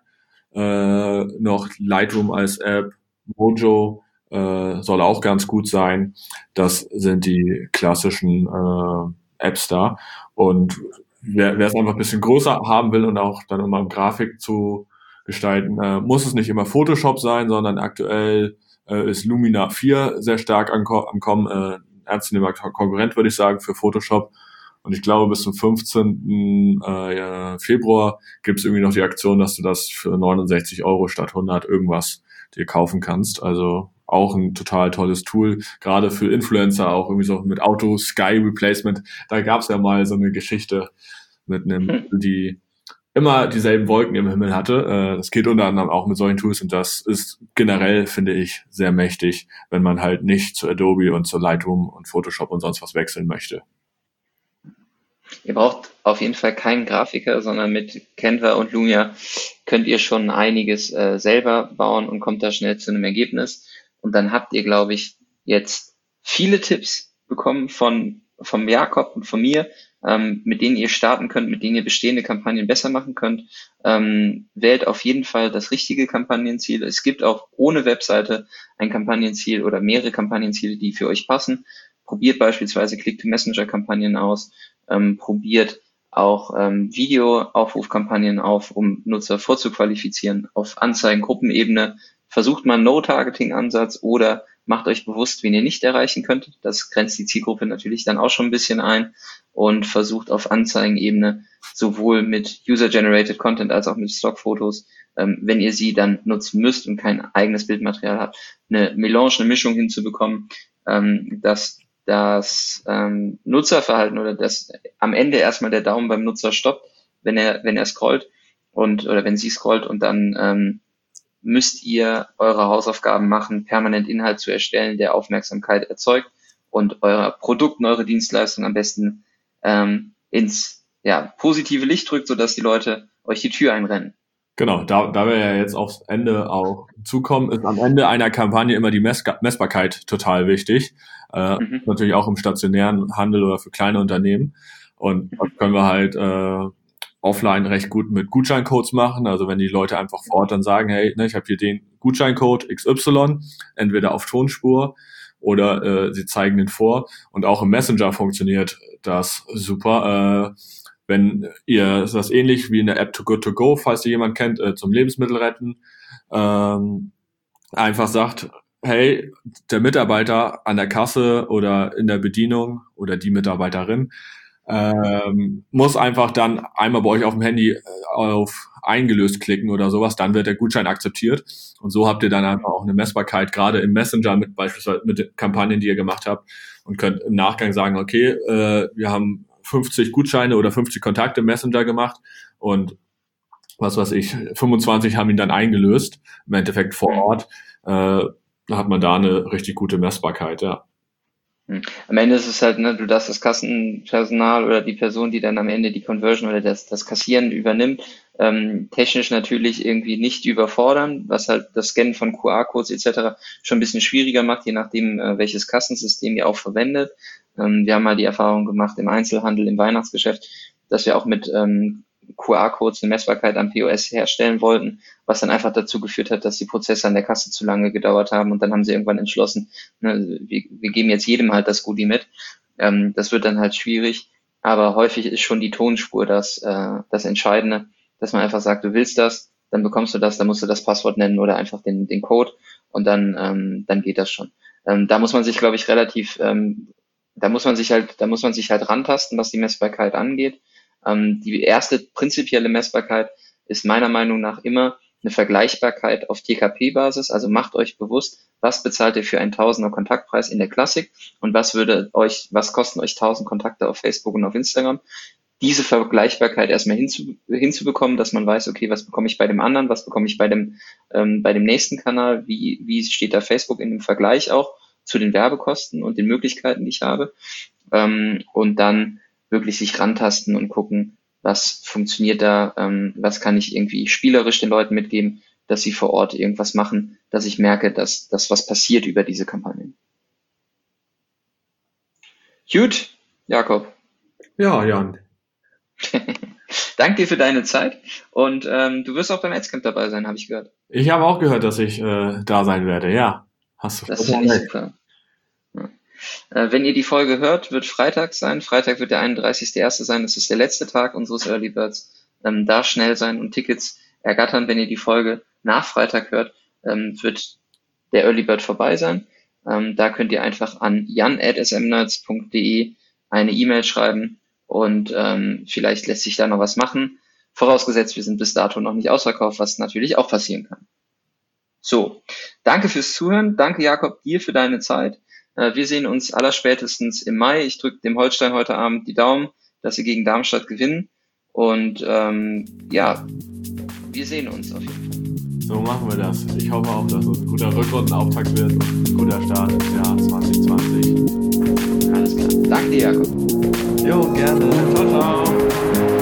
noch Lightroom als App, Mojo soll auch ganz gut sein. Das sind die klassischen Apps da. Und wer es einfach ein bisschen größer haben will und auch dann immer Grafik zu gestalten, muss es nicht immer Photoshop sein, sondern aktuell ist Lumina 4 sehr stark am Kommen. Ernstzunehmender Konkurrent, würde ich sagen, für Photoshop. Und ich glaube, bis zum 15. Februar gibt es irgendwie noch die Aktion, dass du das für 69 € statt 100 irgendwas dir kaufen kannst. Also auch ein total tolles Tool, gerade für Influencer, auch irgendwie so mit Auto-Sky-Replacement. Da gab es ja mal so eine Geschichte mit einem, die immer dieselben Wolken im Himmel hatte. Das geht unter anderem auch mit solchen Tools und das ist generell, finde ich, sehr mächtig, wenn man halt nicht zu Adobe und zu Lightroom und Photoshop und sonst was wechseln möchte. Ihr braucht auf jeden Fall keinen Grafiker, sondern mit Canva und Lumia könnt ihr schon einiges selber bauen und kommt da schnell zu einem Ergebnis. Und dann habt ihr, glaube ich, jetzt viele Tipps bekommen vom Jakob und von mir, mit denen ihr starten könnt, mit denen ihr bestehende Kampagnen besser machen könnt. Wählt auf jeden Fall das richtige Kampagnenziel. Es gibt auch ohne Webseite ein Kampagnenziel oder mehrere Kampagnenziele, die für euch passen. Probiert beispielsweise Click-to-Messenger-Kampagnen aus. Probiert auch Video-Aufrufkampagnen auf, um Nutzer vorzuqualifizieren. Auf Anzeigengruppenebene versucht mal einen No-Targeting-Ansatz oder macht euch bewusst, wen ihr nicht erreichen könnt. Das grenzt die Zielgruppe natürlich dann auch schon ein bisschen ein und versucht auf Anzeigenebene sowohl mit User-Generated Content als auch mit Stockfotos, wenn ihr sie dann nutzen müsst und kein eigenes Bildmaterial habt, eine Mischung hinzubekommen, dass das Nutzerverhalten oder dass am Ende erstmal der Daumen beim Nutzer stoppt, wenn er scrollt oder wenn sie scrollt, und dann müsst ihr eure Hausaufgaben machen, permanent Inhalt zu erstellen, der Aufmerksamkeit erzeugt und euer Produkt und eure Dienstleistung am besten ins positive Licht drückt, sodass die Leute euch die Tür einrennen. Genau, da wir ja jetzt aufs Ende auch zukommen, ist am Ende einer Kampagne immer die Messbarkeit total wichtig. Natürlich auch im stationären Handel oder für kleine Unternehmen. Und das können wir halt offline recht gut mit Gutscheincodes machen. Also wenn die Leute einfach vor Ort dann sagen, hey, ich habe hier den Gutscheincode XY, entweder auf Tonspur oder sie zeigen den vor. Und auch im Messenger funktioniert das super. Wenn ihr das ähnlich wie in der App Too Good To Go, falls ihr jemand kennt, zum Lebensmittel retten, einfach sagt, hey, der Mitarbeiter an der Kasse oder in der Bedienung oder die Mitarbeiterin muss einfach dann einmal bei euch auf dem Handy auf eingelöst klicken oder sowas, dann wird der Gutschein akzeptiert. Und so habt ihr dann einfach auch eine Messbarkeit, gerade im Messenger mit beispielsweise mit den Kampagnen, die ihr gemacht habt, und könnt im Nachgang sagen, okay, wir haben 50 Gutscheine oder 50 Kontakte im Messenger gemacht und 25 haben ihn dann eingelöst. Im Endeffekt vor Ort hat man da eine richtig gute Messbarkeit, ja. Am Ende ist es halt, du darfst das Kassenpersonal oder die Person, die dann am Ende die Conversion oder das Kassieren übernimmt, technisch natürlich irgendwie nicht überfordern, was halt das Scannen von QR-Codes etc. schon ein bisschen schwieriger macht, je nachdem, welches Kassensystem ihr auch verwendet. Wir haben mal die Erfahrung gemacht im Einzelhandel, im Weihnachtsgeschäft, dass wir auch mit QR-Codes eine Messbarkeit am POS herstellen wollten, was dann einfach dazu geführt hat, dass die Prozesse an der Kasse zu lange gedauert haben, und dann haben sie irgendwann entschlossen, wir geben jetzt jedem halt das Goodie mit. Das wird dann halt schwierig, aber häufig ist schon die Tonspur das Entscheidende, dass man einfach sagt, du willst das, dann bekommst du das, dann musst du das Passwort nennen oder einfach den Code, und dann geht das schon. Da muss man sich, glaube ich, da muss man sich halt rantasten, was die Messbarkeit angeht. Die erste prinzipielle Messbarkeit ist meiner Meinung nach immer eine Vergleichbarkeit auf TKP-Basis. Also macht euch bewusst, was bezahlt ihr für einen Tausender Kontaktpreis in der Klassik und was kosten euch 1000 Kontakte auf Facebook und auf Instagram. Diese Vergleichbarkeit erstmal hinzubekommen, dass man weiß, okay, was bekomme ich bei dem anderen, was bekomme ich bei dem nächsten Kanal, wie steht da Facebook in dem Vergleich auch zu den Werbekosten und den Möglichkeiten, die ich habe, und dann wirklich sich rantasten und gucken, was funktioniert da, was kann ich irgendwie spielerisch den Leuten mitgeben, dass sie vor Ort irgendwas machen, dass ich merke, dass was passiert über diese Kampagnen. Gut, Jakob. Ja, Jan. Danke dir für deine Zeit, und du wirst auch beim Adscamp dabei sein, habe ich gehört. Ich habe auch gehört, dass ich da sein werde, ja. Hast du das finde ich super. Ja. Wenn ihr die Folge hört, wird Freitag sein. Freitag wird der 31.01. sein. Das ist der letzte Tag unseres Early Birds. Da schnell sein und Tickets ergattern. Wenn ihr die Folge nach Freitag hört, wird der Early Bird vorbei sein. Da könnt ihr einfach an jan@smnerds.de eine E-Mail schreiben, und vielleicht lässt sich da noch was machen. Vorausgesetzt, wir sind bis dato noch nicht ausverkauft, was natürlich auch passieren kann. So, danke fürs Zuhören. Danke, Jakob, dir für deine Zeit. Wir sehen uns allerspätestens im Mai. Ich drücke dem Holstein heute Abend die Daumen, dass sie gegen Darmstadt gewinnen. Und wir sehen uns auf jeden Fall. So machen wir das. Ich hoffe auch, dass es ein guter Rückrundenauftakt wird und ein guter Start ins Jahr 2020. Alles klar. Danke dir, Jakob. Jo, gerne. Ciao, ciao.